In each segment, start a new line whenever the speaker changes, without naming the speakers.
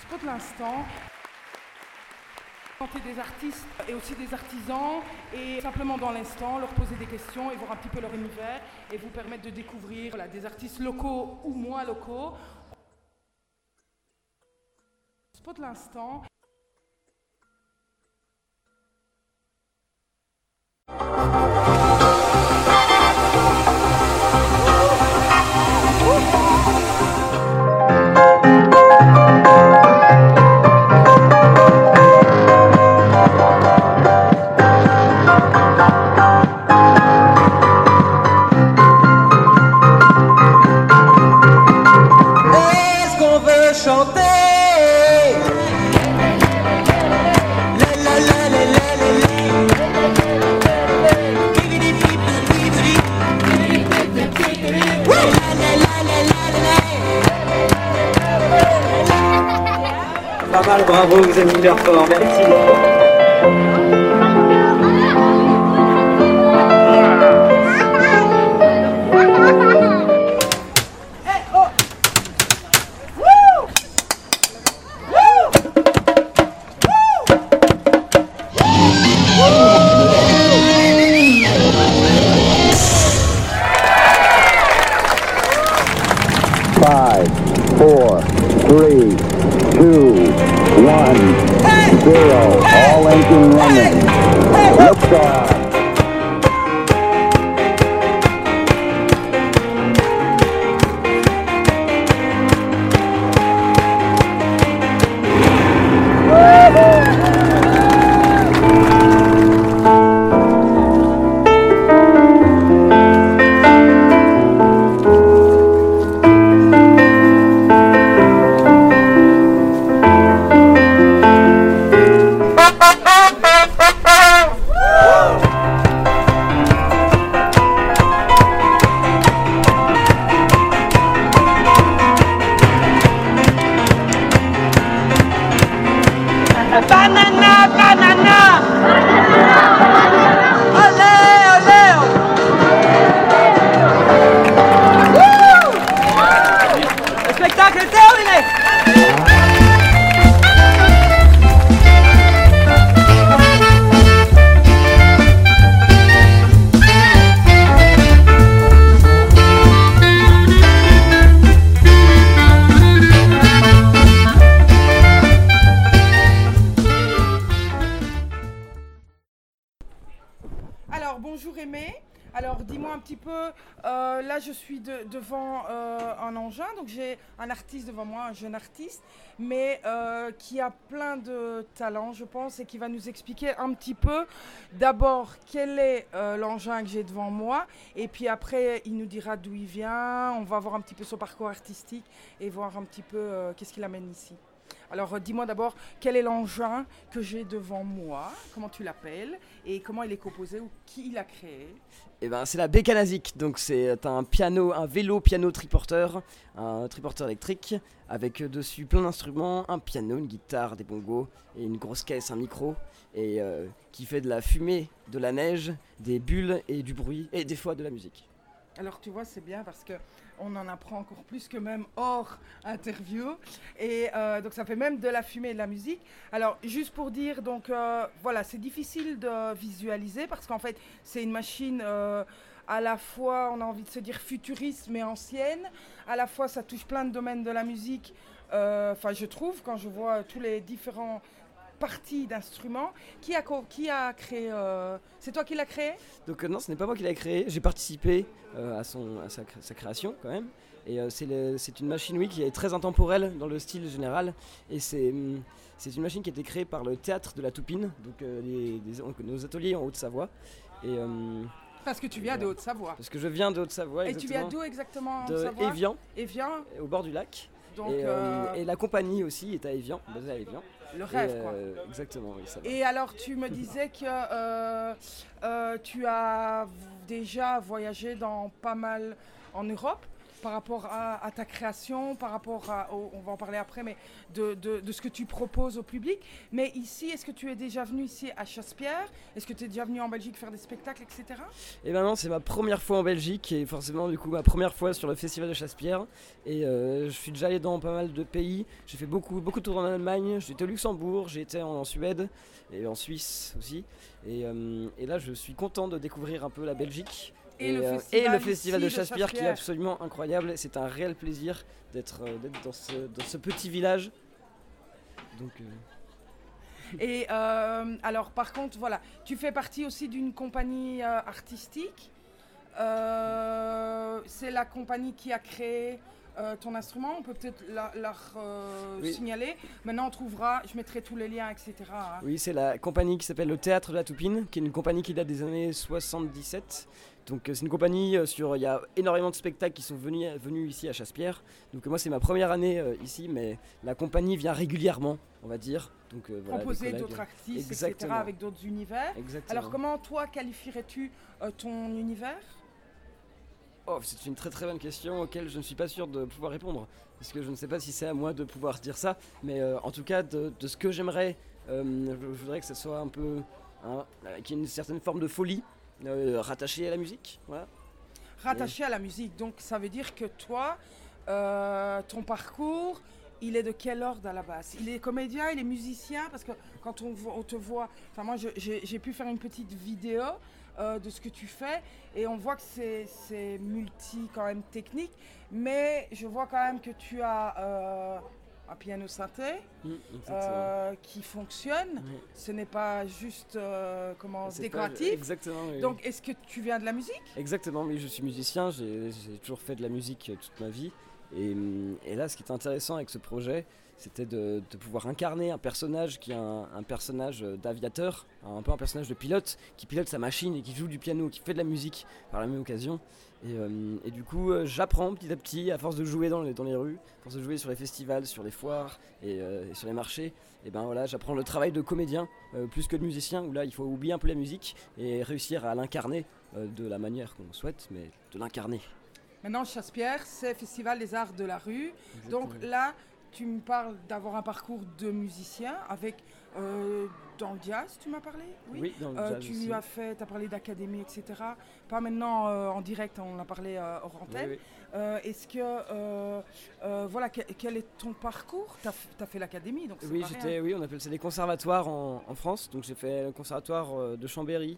Spot de l'instant. Présenter des artistes et aussi des artisans et simplement dans l'instant leur poser des questions et voir un petit peu leur univers et vous permettre de découvrir des artistes locaux ou moins locaux. Spot de l'instant.
Pas mal, bravo, vous avez mis l'air fort, merci.
Five, four, three, two, 1, 0. All engine running. Liftoff.
Banana, banana. Olé, olé. Wouh! Le spectacle est terminé.
Alors, bonjour Aimé. Alors, dis-moi un petit peu, là je suis devant un engin, donc j'ai un artiste devant moi, un jeune artiste, mais qui a plein de talents, je pense, et qui va nous expliquer un petit peu, d'abord, quel est l'engin que j'ai devant moi, et puis après, il nous dira d'où il vient, on va voir un petit peu son parcours artistique, et voir un petit peu qu'est-ce qu'il amène ici. Alors, dis-moi d'abord, quel est l'engin que j'ai devant moi, comment tu l'appelles, et comment il est composé, ou qui il a créé?
Eh ben, c'est la Bécanazik, donc c'est un piano, un vélo piano triporteur, un triporteur électrique, avec dessus plein d'instruments, un piano, une guitare, des bongos, et une grosse caisse, un micro, et qui fait de la fumée, de la neige, des bulles et du bruit, et des fois de la musique.
Alors tu vois, c'est bien parce qu'on en apprend encore plus que même hors interview. Et donc ça fait même de la fumée et de la musique. Alors juste pour dire, donc voilà, c'est difficile de visualiser parce qu'en fait c'est une machine à la fois, on a envie de se dire futuriste mais ancienne. À la fois ça touche plein de domaines de la musique. Enfin je trouve, quand je vois tous les différents partie d'instruments. Qui a créé C'est toi qui l'as créé?
Donc non, ce n'est pas moi qui l'ai créé, j'ai participé à sa création quand même. Et c'est une machine, oui, qui est très intemporelle dans le style général. Et c'est une machine qui a été créée par le théâtre de la Toupine, donc nos ateliers en Haute-Savoie. Et,
parce que tu viens de Haute-Savoie.
Parce que je viens de Haute-Savoie,
Et
exactement.
tu viens d'où exactement en
De
Haute-Savoie?
Évian,
Évian,
au bord du lac.
donc
Et la compagnie aussi est à Évian, basée à Évian.
le rêve quoi.
Exactement, oui, ça va.
Et alors tu me disais que tu as déjà voyagé dans pas mal en Europe. par rapport à ta création, par rapport on va en parler après, mais de ce que tu proposes au public. Mais ici, est-ce que tu es déjà venu ici à Chassepierre? Est-ce que tu es déjà venu en Belgique faire des spectacles, etc.?
Et maintenant, c'est ma première fois en Belgique et forcément, du coup, ma première fois sur le festival de Chassepierre. Et je suis déjà allé dans pas mal de pays. J'ai fait beaucoup de tours en Allemagne. J'étais au Luxembourg, j'ai été en Suède et en Suisse aussi. Et là, je suis content de découvrir un peu la Belgique. Et le festival de Chassepierre qui est absolument incroyable. C'est un réel plaisir d'être dans ce petit village. Donc,
Et alors par contre, voilà, tu fais partie aussi d'une compagnie artistique. C'est la compagnie qui a créé ton instrument. On peut peut-être
Oui.
signaler. Maintenant, on trouvera, je mettrai tous les liens, etc. hein.
Oui, c'est la compagnie qui s'appelle le Théâtre de la Toupine, qui est une compagnie qui date des années 77. Donc c'est une compagnie il y a énormément de spectacles qui sont venus ici à Chassepierre. Donc moi c'est ma première année ici, mais la compagnie vient régulièrement, on va dire. Donc voilà,
Proposer
des collègues.
d'autres artistes, etc.
Exactement.
avec d'autres univers.
Exactement.
Alors comment toi qualifierais-tu ton univers?
Oh, c'est une très très bonne question auquel je ne suis pas sûr de pouvoir répondre. Parce que je ne sais pas si c'est à moi de pouvoir dire ça. Mais en tout cas, de ce que j'aimerais, je voudrais que ce soit un peu... qu'il y ait une certaine forme de folie rattachée à la musique. Voilà.
Rattaché à la musique, donc ça veut dire que toi, ton parcours, il est de quel ordre à la base? Il est comédien, il est musicien? Parce que quand on te voit, enfin moi j'ai pu faire une petite vidéo de ce que tu fais et on voit que c'est multi quand même technique, mais je vois quand même que tu as un piano synthé qui fonctionne.
Oui.
Ce n'est pas juste
C'est
décoratif.
Exactement. Oui.
Donc est-ce que tu viens de la musique?
Exactement, oui, je suis musicien, j'ai toujours fait de la musique toute ma vie. Et là, ce qui est intéressant avec ce projet, c'était de pouvoir incarner un personnage qui est un personnage d'aviateur, un peu un personnage de pilote, qui pilote sa machine et qui joue du piano, qui fait de la musique par la même occasion. Et du coup, j'apprends petit à petit, à force de jouer dans les rues, à force de jouer sur les festivals, sur les foires et sur les marchés. Et ben voilà, j'apprends le travail de comédien plus que de musicien, où là, il faut oublier un peu la musique et réussir à l'incarner de la manière qu'on souhaite, mais de l'incarner.
Maintenant, Chassepierre, c'est Festival des Arts de la Rue.
Exactement.
Donc là, tu me parles d'avoir un parcours de musicien avec dans le jazz, tu m'as parlé?
Oui, dans le jazz
tu
aussi.
as parlé d'académie, etc. Pas maintenant en direct, on a parlé hors antenne.
Oui.
Est-ce que, voilà, quel est ton parcours? Tu as fait l'académie, donc c'est
Oui,
pas rien.
on appelle ça des conservatoires en France. Donc j'ai fait le conservatoire de Chambéry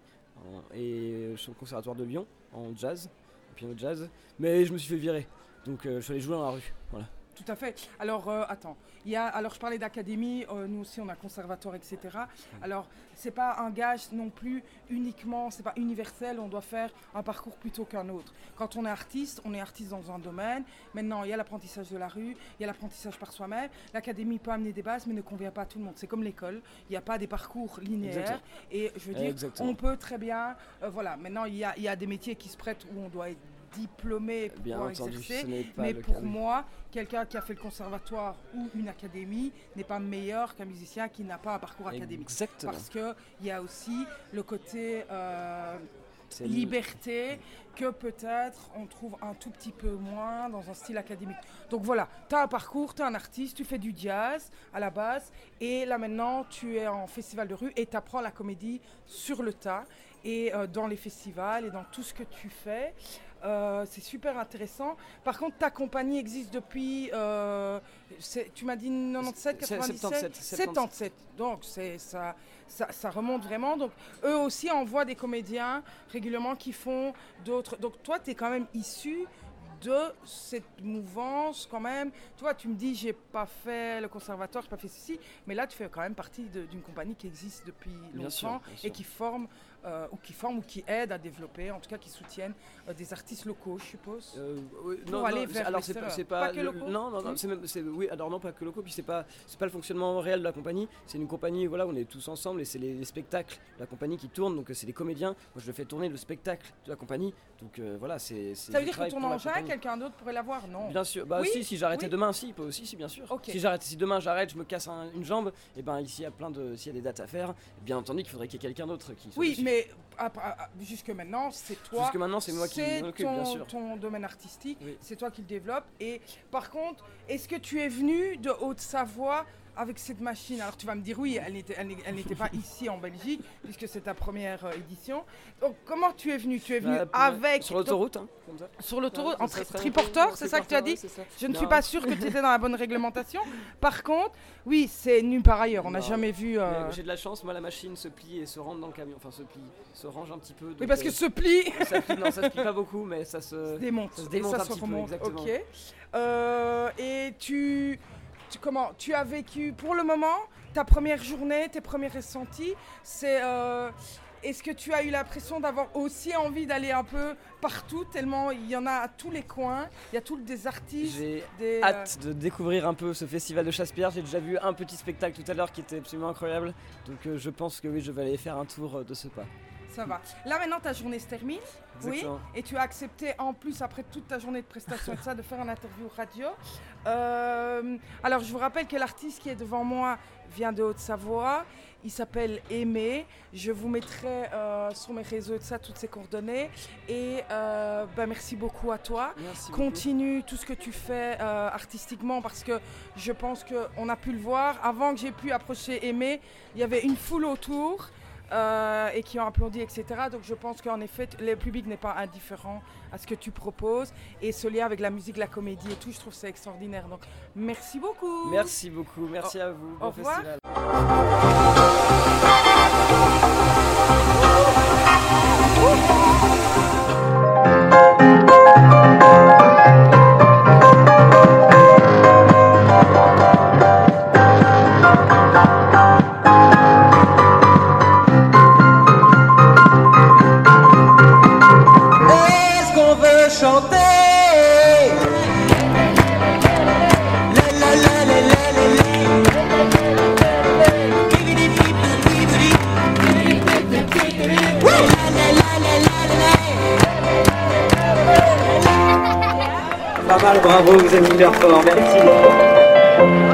et le conservatoire de Lyon en jazz, en piano jazz. Mais je me suis fait virer, donc je suis allé jouer dans la rue. Voilà.
Tout à fait. Alors, attends. Alors, je parlais d'académie. Nous aussi, on a conservatoire, etc. Alors, c'est pas un gage non plus uniquement, c'est pas universel. On doit faire un parcours plutôt qu'un autre. Quand on est artiste dans un domaine. Maintenant, il y a l'apprentissage de la rue, il y a l'apprentissage par soi-même. L'académie peut amener des bases, mais ne convient pas à tout le monde. C'est comme l'école. Il n'y a pas des parcours linéaires.
Exactement.
Et je veux dire,
Exactement.
on peut très bien. Voilà. Maintenant, il y a des métiers qui se prêtent où on doit être diplômé pour
Bien
pouvoir
entendu,
exercer,
ce n'est pas
mais
le
pour
cas, oui.
moi, quelqu'un qui a fait le conservatoire ou une académie n'est pas meilleur qu'un musicien qui n'a pas un parcours académique.
Exactement.
Parce qu'il y a aussi le côté
C'est
liberté que peut-être on trouve un tout petit peu moins dans un style académique. Donc voilà, tu as un parcours, tu es un artiste, tu fais du jazz à la base et là maintenant tu es en festival de rue et tu apprends la comédie sur le tas et dans les festivals et dans tout ce que tu fais. C'est super intéressant. Par contre, ta compagnie existe depuis, tu m'as dit 97, 97, 77. Donc ça remonte vraiment. Donc eux aussi envoient des comédiens régulièrement qui font d'autres. Donc toi, tu es quand même issu de cette mouvance quand même. Toi, tu me dis, j'ai pas fait le conservatoire, j'ai pas fait ceci, mais là, tu fais quand même partie d'une compagnie qui existe depuis
Bien sûr,
longtemps
bien sûr.
et qui forme ou qui aide à développer, en tout cas qui soutiennent des artistes locaux, je suppose.
Oui,
Pour aller vers
alors
l'extérieur.
c'est pas
Pas que locaux.
non, oui, alors non, pas que locaux, puis c'est pas le fonctionnement réel de la compagnie. C'est une compagnie, voilà, on est tous ensemble et c'est les spectacles de la compagnie qui tournent, donc c'est les comédiens. Moi je fais tourner le spectacle de la compagnie, donc voilà, c'est
Ça veut
je
dire que
travaille
ton
pour la
engin,
compagnie.
quelqu'un d'autre pourrait l'avoir? Non.
Bien sûr, bah
Oui,
si j'arrêtais
oui.
demain, si bien sûr.
Ok.
Si demain j'arrête, je me casse une jambe, et ben ici il y a s'il y a des dates à faire, bien entendu qu'il faudrait qu'il y ait quelqu'un d'autre qui soit
Oui,
dessus.
mais Mais jusque maintenant, c'est toi.
Jusque maintenant, c'est moi qui m'en occupe, bien sûr.
Ton domaine artistique,
Oui.
c'est toi qui le développe. Et par contre, est-ce que tu es venu de Haute-Savoie avec cette machine? Alors tu vas me dire oui, elle n'était pas ici en Belgique, puisque c'est ta première édition. Donc comment tu es venu? Tu es venu avec...
Sur l'autoroute, hein, comme ça.
Sur l'autoroute,
Ouais,
en
ça serait
triporteur, c'est ça que tu as dit?
ouais, c'est ça.
Je ne
Non.
suis pas sûre que tu étais dans la bonne réglementation. Par contre, oui, c'est nulle part ailleurs. On n'a
Non.
jamais vu...
Mais j'ai de la chance, moi la machine se plie et se rentre dans le camion. Enfin, se range un petit peu.
Oui,
donc,
parce que ce pli
non, ça se plie pas beaucoup, mais ça se
démonte.
ça se démonte
et ça
un
se
petit peu,
remonte.
exactement.
Ok. Et tu as vécu pour le moment ta première journée, tes premiers ressentis, c'est est-ce que tu as eu l'impression d'avoir aussi envie d'aller un peu partout, tellement il y en a à tous les coins, il y a tous des artistes.
J'ai hâte de découvrir un peu ce festival de Chasse-Pierre. J'ai déjà vu un petit spectacle tout à l'heure qui était absolument incroyable. Donc je pense que oui, je vais aller faire un tour de ce pas.
Ça va. Là maintenant ta journée se termine.
Exactement.
Oui. Et tu as accepté en plus après toute ta journée de prestation et de ça de faire un interview radio. Alors je vous rappelle que l'artiste qui est devant moi vient de Haute-Savoie. Il s'appelle Aimé. Je vous mettrai sur mes réseaux de ça toutes ses coordonnées. Et merci beaucoup à toi.
Merci
Continue tout ce que tu fais artistiquement parce que je pense qu'on a pu le voir. Avant que j'ai pu approcher Aimé, il y avait une foule autour. Et qui ont applaudi, etc. Donc je pense qu'en effet, le public n'est pas indifférent à ce que tu proposes. Et ce lien avec la musique, la comédie et tout, je trouve que c'est extraordinaire. Donc merci beaucoup.
Merci beaucoup, merci à vous.
Au revoir.
Festival.
Est-ce qu'on veut chanter?
Pas mal, bravo, vous avez mis l'heure fort, merci.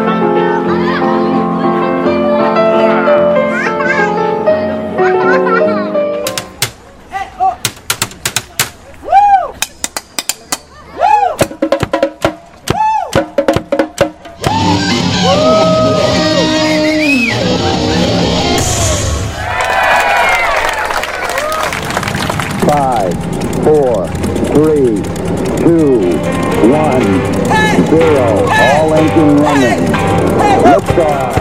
Five, four, three, two, one, zero. All engine running. Liftoff.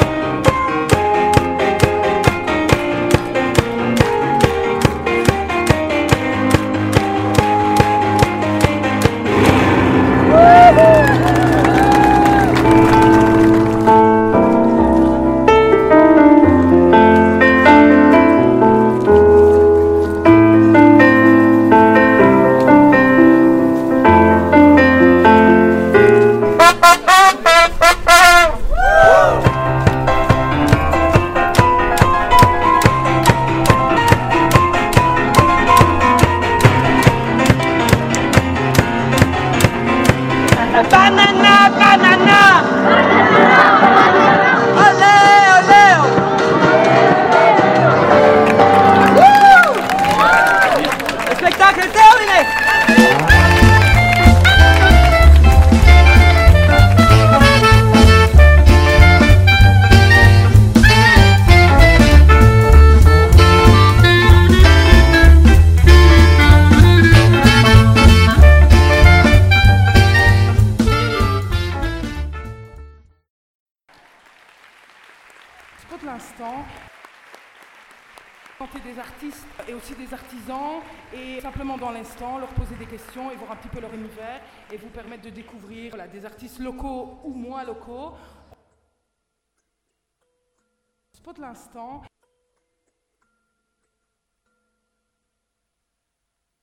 Banana, banana. Olé, olé. Wouh! Le spectacle est terminé.
Pour l'instant, présenter des artistes et aussi des artisans et simplement dans l'instant leur poser des questions et voir un petit peu leur univers et vous permettre de découvrir des artistes locaux ou moins locaux. Pour l'instant.